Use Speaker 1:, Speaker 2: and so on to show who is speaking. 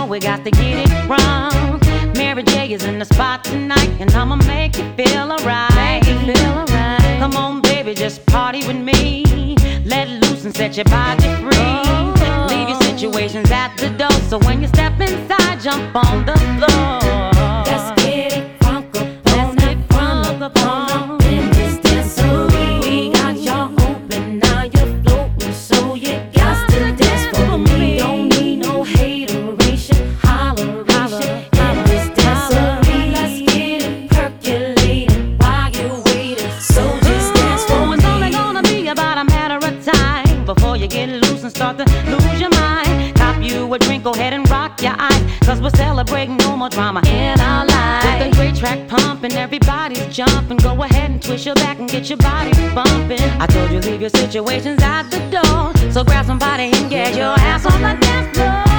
Speaker 1: know we got to get it wrong. Mary J is in the spot tonight, and I'ma make you feel alright. Come on, baby, just party with me. Let loose and set your body free. Leave your situations at the door, so when you step inside, jump on the floor.
Speaker 2: Let's get it crunk up in this dancery. We got y'all open, now you're floating, so you got to dance for me. Don't need no hateration, holleration in this dancery. Let's get it percolating while you're waiting, so just dance for me.
Speaker 1: It's only gonna be about a matter of time before you get loose and start to lose your mind. Cop you a drink, go ahead and rock your eyes, cause we're celebrating no more drama in our lives. With a great track pumping, everybody's jumping. Go ahead and twist your back and get your body bumping. I told you leave your situations at the door, so grab somebody and get your ass on the dance floor.